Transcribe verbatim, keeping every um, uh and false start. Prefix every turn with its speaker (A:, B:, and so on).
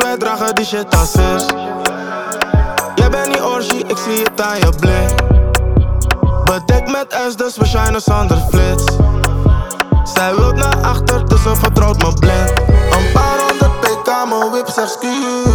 A: wij dragen die shit als is. Jij bent niet orgie, ik zie het aan je blik. Bedekt met S, dus we shinen zonder flits. Zij wilt naar achter, dus ze vertrouwt me blind. Een paar honderd pk, mijn whip zegt ski.